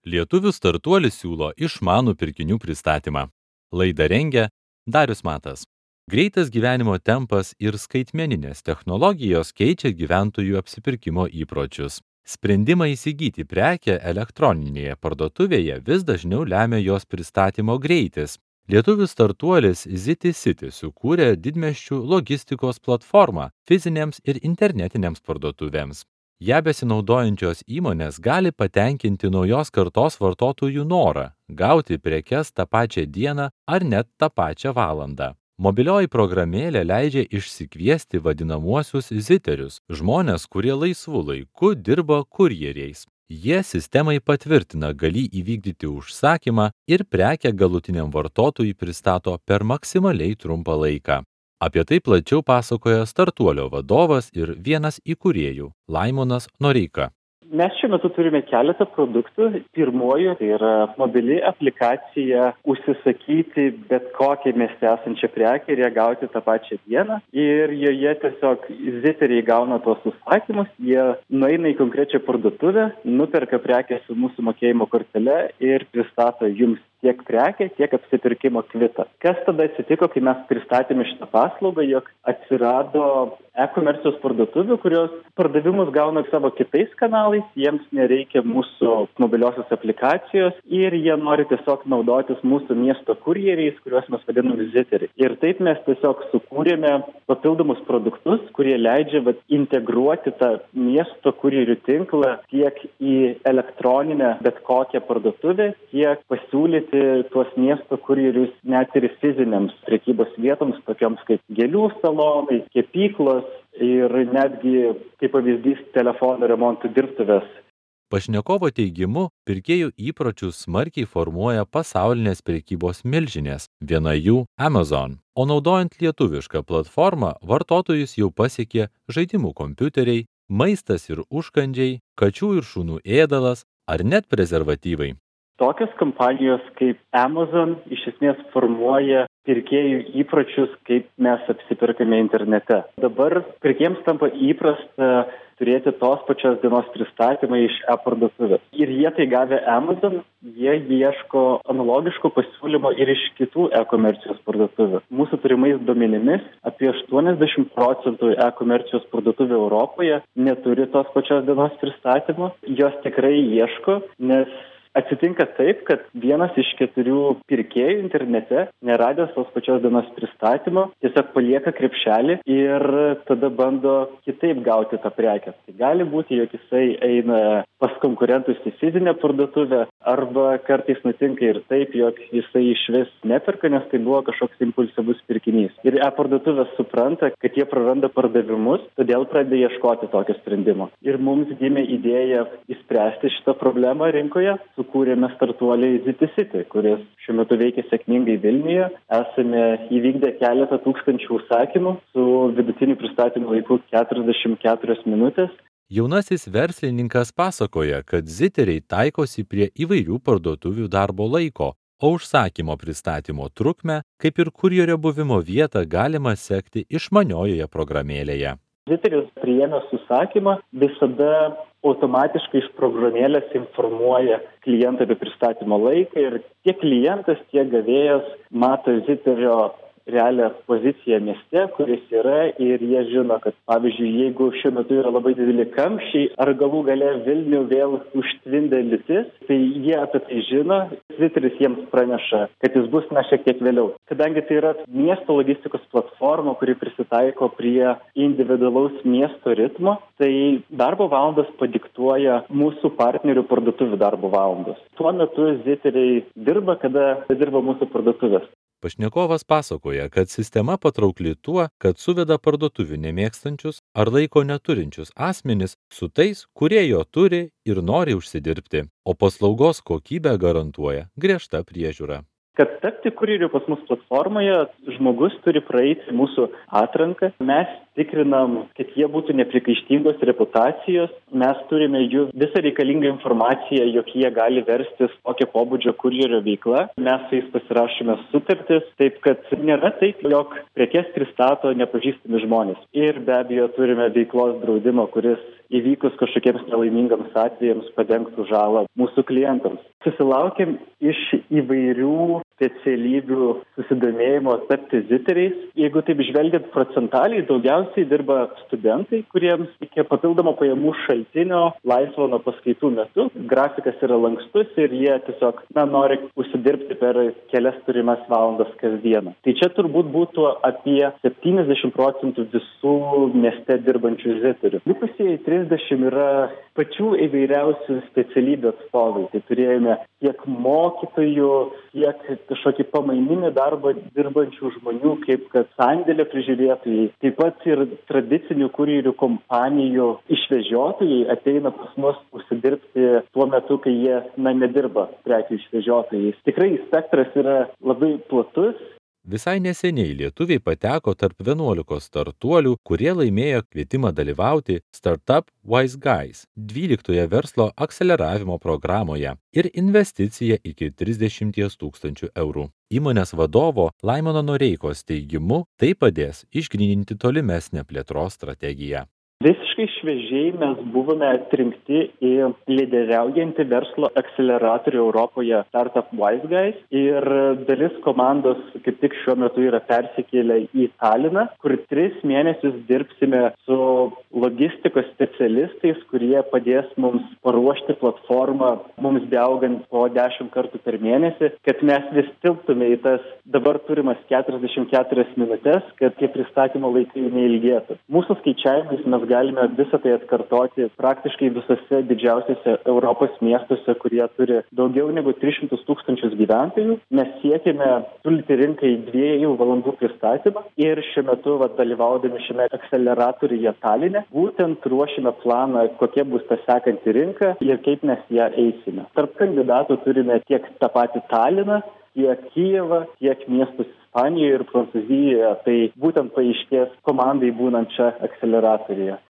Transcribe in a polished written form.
Lietuvių startuolis siūlo išmanų pirkinių pristatymą. Laidą rengia Darius Matas. Greitas gyvenimo tempas ir skaitmeninės technologijos keičia gyventojų apsipirkimo įpročius. Sprendimą įsigyti prekę elektroninėje parduotuvėje vis dažniau lemia jos pristatymo greitis. Lietuvių startuolis ZitiCity sukūrė didmiesčių logistikos platformą fizinėms ir internetinėms parduotuvėms. Ja besinaudojančios įmonės gali patenkinti naujos kartos vartotojų norą gauti prekes tą pačią dieną ar net tą pačią valandą. Mobilioji programėlė leidžia išsikviesti vadinamuosius ziterius, žmonės, kurie laisvu laiku dirba kurjeriais. Jie sistemai patvirtina galį įvykdyti užsakymą ir prekę galutiniam vartotojui pristato per maksimaliai trumpą laiką. Apie tai plačiau pasakoja startuolio vadovas ir vienas įkūrėjų Laimonas Noreika. Mes šiuo metu turime keletą produktų. Pirmoji tai yra mobili aplikacija užsisakyti bet kokią mieste esančią prekę ir ją gauti tą pačią dieną. Ir joje tiesiog ziteriai gauna tuos užsakymus, jie nueina į konkrečią parduotuvę, nuperka prekę su mūsų mokėjimo kortele ir pristato jums tiek prekę, tiek apsipirkimo kvitą. Kas tada atsitiko, kai mes pristatėme šitą paslaugą, jog atsirado e-komercijos parduotuvių, kurios pardavimus gauna savo kitais kanalais, jiems nereikia mūsų mobiliosios aplikacijos ir jie nori tiesiog naudotis mūsų miesto kurjeriais, kuriuos mes vadiname ziteriai. Ir taip mes tiesiog sukūrėme papildomus produktus, kurie leidžia integruoti tą miesto kurjerių tinklą tiek į elektroninę bet kokią parduotuvę, tiek pasiūlyti tuos miesto kurjerius net ir fiziniams prekybos vietoms, tokioms kaip gėlių salonai, kepyklos ir netgi, kaip pavyzdys, telefono remontų dirbtuvės. Pašnekovo teigimu, pirkėjų įpročius smarkiai formuoja pasaulinės prekybos milžinės, viena jų Amazon. O naudojant lietuvišką platformą, vartotojus jau pasiekė žaidimų kompiuteriai, maistas ir užkandžiai, kačių ir šunų ėdalas ar net prezervatyvai. Tokios kompanijos kaip Amazon iš esmės formuoja pirkėjų įpročius, kaip mes apsipirkame internete. Dabar pirkėjams tampa įprasta turėti tos pačios dienos pristatymą iš e-parduotuvės. Ir jie tai gavę Amazon, jie ieško analogiško pasiūlymo ir iš kitų e-komercijos parduotuvių. Mūsų turimais duomenimis apie 80% e-komercijos parduotuvių Europoje neturi tos pačios dienos pristatymo. Jos tikrai ieško, nes atsitinka taip, kad vienas iš 4 pirkėjų internete, neradęs tos pačios dienos pristatymo, tiesiog palieka krepšelį ir tada bando kitaip gauti tą prekę. Tai gali būti, jog jisai eina pas konkurentus į fizinę parduotuvę, arba kartais nutinka ir taip, jog jisai išvis neperka, nes tai buvo kažkoks impulsyvus pirkinys. Ir e-parduotuvės supranta, kad jie praranda pardavimus, todėl pradeda ieškoti tokio sprendimo. Ir mums gimė idėja įspręsti šitą problemą rinkoje. Sukūrėme startuolį ZitiCity, kuris šiuo metu veikia sėkmingai Vilniuje. Esame įvykdę keletą tūkstančių užsakymų su vidutiniu pristatymo laiku 44 minutės. Jaunasis verslininkas pasakoja, kad ziteriai taikosi prie įvairių parduotuvių darbo laiko, o užsakymo pristatymo trukmę, kaip ir kurjerio buvimo vietą, galima sekti išmaniojoje programėlėje. Ziteris priėmęs užsakymą visada automatiškai iš programėlės informuoja klientą apie pristatymo laiką ir tiek klientas, tiek gavėjas mato ziterio realią poziciją mieste, kuris yra, ir jie žino, kad pavyzdžiui, jeigu šiuo metu yra labai dideli kamščiai ar galų gale Vilnių vėl užtvindė liūtis, tai jie apie tai žino, ziteris jiems praneša, kad jis bus šiek tiek vėliau. Kadangi tai yra miesto logistikos platforma, kuri prisitaiko prie individualaus miesto ritmo, tai darbo valandas padiktuoja mūsų partnerių parduotuvių darbo valandos. Tuo metu ziteriai dirba, kada dirba mūsų parduotuvės. Pašnekovas pasakoja, kad sistema patraukli tuo, kad suveda parduotuvių nemėgstančius ar laiko neturinčius asmenis su tais, kurie jo turi ir nori užsidirbti, o paslaugos kokybę garantuoja griežta priežiūra. Kad tapti kurjeriu pas mus platformoje, žmogus turi praeiti mūsų atranką. Mes tikrinam, kad jie būtų neprikaištingos reputacijos. Mes turime jų visą reikalingą informaciją, jog jie gali verstis tokio pobūdžio kurjerio veikla. Mes su jais pasirašome sutartis, taip kad nėra taip, jog prekes pristato nepažįstami žmonės. Ir be abejo turime veiklos draudimą, kuris įvykus kažkokiems nelaimingams atvejams padengtų žalą mūsų klientams. Susilaukėm iš įvairių specialybių susidomėjimo tapti viziteriais. Jeigu taip žvelgiant procentaliai, daugiausiai dirba studentai, kuriems reikia papildomo pajamų šaltinio laisvo nuo paskaitų metu. Grafikas yra lankstus ir jie tiesiog nori užsidirbti per kelias turimas valandas kasdieną. Tai čia turbūt būtų apie 70% visų mieste dirbančių viziterių. Likusieji 30 yra pačių įvairiausių specialybių atstovai. Tai turėjome tiek mokytojų, tiek kažkokį pamaininį darbą dirbančių žmonių, kaip kad sandėlio prižiūrėtojai. Taip pat ir tradicinių kurjerių kompanijų išvežiotojai ateina pas mus užsidirbti tuo metu, kai jie nedirba prekių išvežiotojais. Tikrai spektras yra labai platus. Visai neseniai lietuviai pateko tarp 11 startuolių, kurie laimėjo kvietimą dalyvauti Startup Wise Guys 12 verslo akceleravimo programoje ir investicija iki 30 000 eurų. Įmonės vadovo Laimono Noreikos teigimu, tai padės išgryninti tolimesnę plėtros strategiją. Visiškai šviežiai mes buvome atrinkti į lyderiaujantį verslo akceleratorių Europoje Startup Wise Guys ir dalis komandos kaip tik šiuo metu yra persikėlę į Taliną, kur 3 mėnesius dirbsime su logistikos specialistais, kurie padės mums paruošti platformą, mums beaugant po 10 kartų per mėnesį, kad mes vis tilptume į tas dabar turimas 44 minutės, kad tie pristatymo laikai neilgėtų. Mūsų skaičiavimais mes galime visą tai atkartoti praktiškai visose didžiausiose Europos miestuose, kurie turi daugiau negu 300 000 gyventojų. Mes siekime siūlyti rinkai 2 valandų pristatymą ir šiuo metu dalyvaudami šiame akceleratoriuje Taline, būtent ruošime planą, kokia bus ta sekanti rinka ir kaip mes ją eisime. Tarp kandidatų turime tiek tą patį Taliną, tiek Kijevą, tiek miestus Ispanijoje ir Prancūzijoje. Tai būtent paaiškės komandai būnant čia akceleratoriuje.